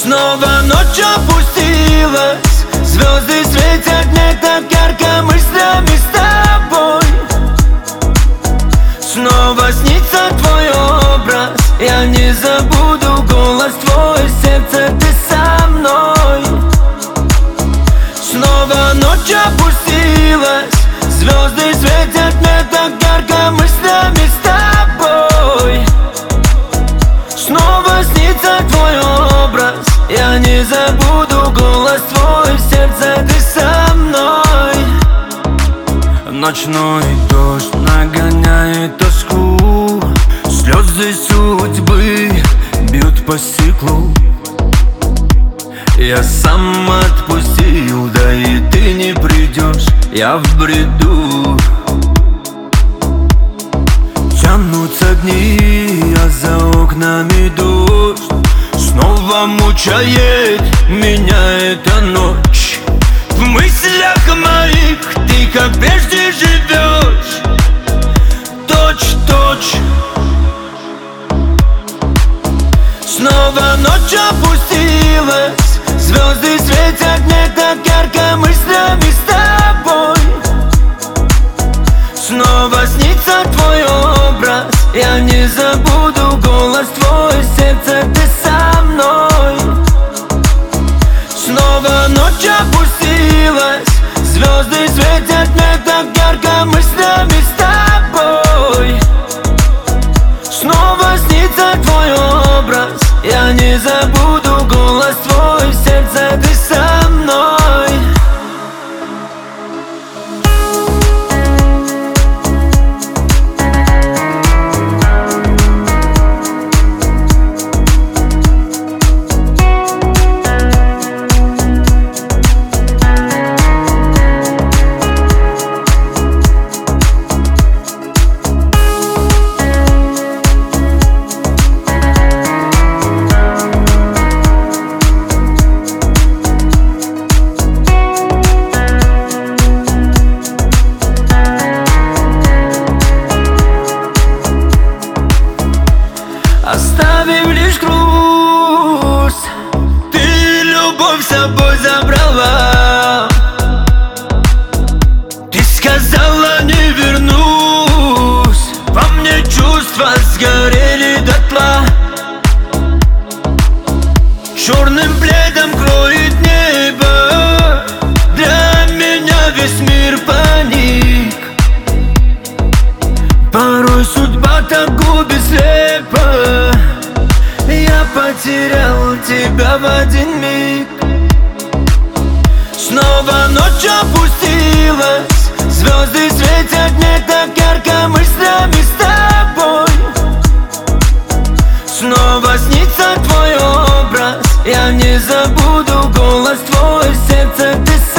Снова ночь опустилась, звезды светят не так ярко мыслями с тобой. Снова снится твой образ, я не забуду голос твой, сердце ты со мной. Снова ночь опустилась, звезды светят не так ярко мыслями с тобой. Снова снится твой образ, я не забуду голос твой, сердце ты со мной. Ночной дождь нагоняет тоску, слезы судьбы бьют по стеклу. Я сам отпустил, да и ты не придешь, я в бреду. Тянутся дни, а за окнами дождь, снова мучает меня эта ночь. В мыслях моих ты как прежде живешь, точь-точь. Снова ночь опустилась, звезды светят не так ярко мыслями с тобой. Снова снится твой образ, я не забуду голос твой, сердце ты со мной. Снова ночь опустилась, звезды светят не так ярко мыслями с тобой. Снова снится твой образ, я не забуду голос твой, сердце ты со мной. Оставив лишь грусть, ты любовь с собой забрала. Ты сказала, не вернусь, во мне чувства сгорели дотла. Черным пледом кроет небо, для меня весь мир паник. Порой судьба так губит слепо, я потерял тебя в один миг. Снова ночь опустилась, звезды светят не так ярко мыслями с тобой. Снова снится твой образ, я не забуду голос твой, сердце ты